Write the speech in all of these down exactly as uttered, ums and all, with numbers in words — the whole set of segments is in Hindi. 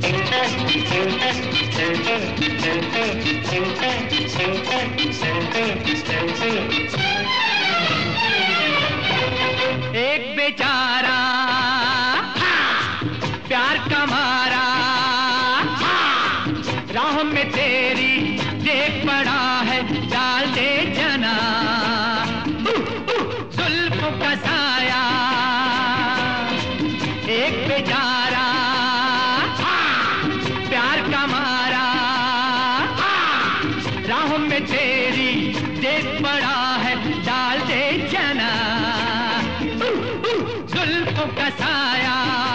एक बेचारा प्यार का मारा, राह में तेरी देख पड़ा है, डाल दे जना जुल्फों का साया। एक बेचारा प्यार का मारा, राह में तेरी देख पड़ा है, डाल दे जना जुल्फों का साया।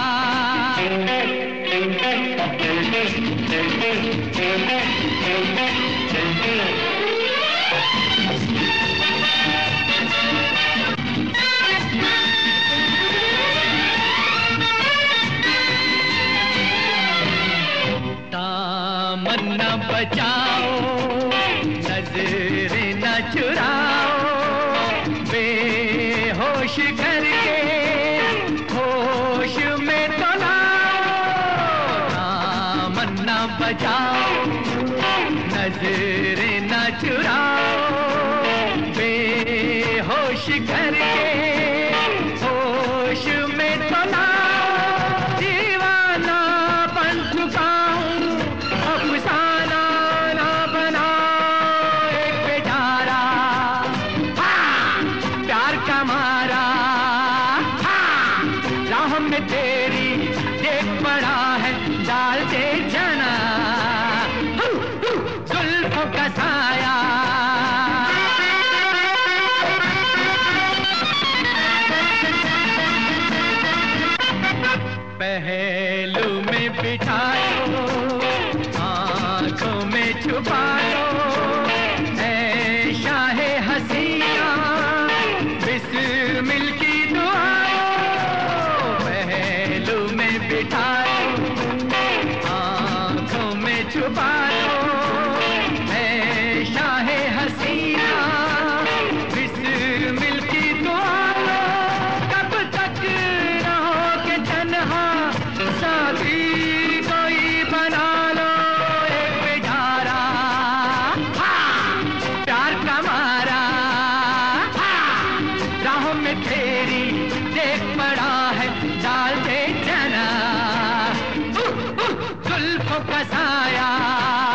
दामन न बचाओ, नजरें न चुराओ, बेहोश करके होश में तो लाओ। दामन न बचाओ, नजरें न चुराओ, बेहोश करके होश में तो लाओ। दीवाना बन चुका हूँ, अफसाना ना बनाओ। एक बेचारा प्यार का मारा, राह में तेरी देख पड़ा है, डाल दे जना जुल्फों का साया। पहलू में बिठाओ, आंखों में छुपा लो, ऐ शाहे हसीना बिस्मिल की दुआ। पहलू में बिठाओ, आंखों में छुपा लो, ऐ शाहे हसीना बिस्मिल की दुआ। कब तक रहोगे तन्हा, साथी कोई बना लो। एक बेचारा प्यार का मारा, राह में तेरी देख पड़ा है, डाल दे जना जुल्फों का साया।